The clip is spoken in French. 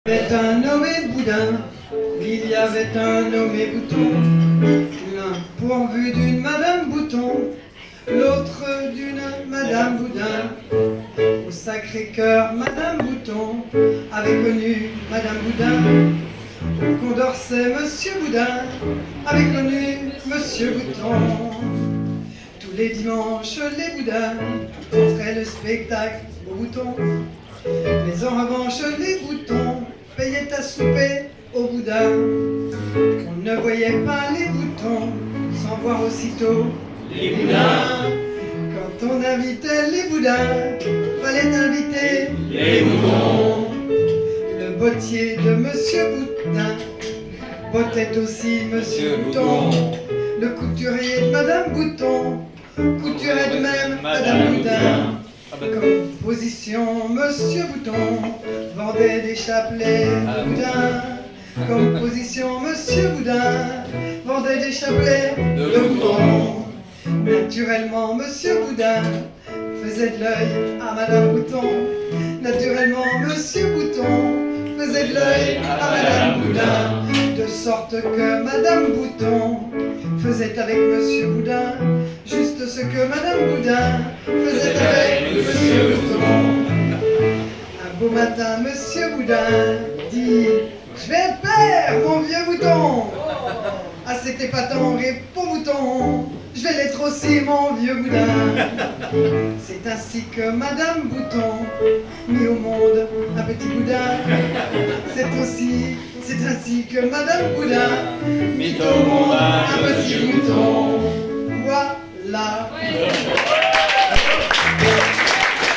Il y avait un nommé Boudin, il y avait un nommé Bouton, l'un pourvu d'une Madame Bouton, l'autre d'une Madame Boudin. Au Sacré-Cœur, Madame Bouton avait connu Madame Boudin. Au Condorcet, Monsieur Boudin avait connu Monsieur Bouton. Tous les dimanches, les Boudins offraient le spectacle aux boutons. Mais en revanche, les boutons payaient à souper au boudin. On ne voyait pas les boutons sans voir aussitôt les boudins. Quand on invitait les boudins, fallait inviter les boutons. Le bottier de Monsieur Boudin bottait aussi Monsieur Bouton. Le couturier de Madame Bouton couturait de même Madame Boudin. Comme position, Monsieur Bouton vendait des chapelets à Boudin. Comme position, Monsieur Boudin vendait des chapelets de Bouton. Naturellement, Monsieur Boudin faisait de l'œil à Madame Bouton. Naturellement, Monsieur Bouton faisait de l'œil à Madame Boudin. De sorte que Madame Bouton faisait avec Monsieur Boudin juste ce que Madame Boudin faisait avec Monsieur Bouton. Un beau matin, Monsieur Boudin dit: je vais faire mon vieux bouton. Ah, c'est épatant et beau bouton, je vais l'être aussi mon vieux Boudin. C'est ainsi que Madame Bouton mit au monde un petit Boudin. C'est ainsi que Madame Boudin mit au monde un petit bouton. Voilà.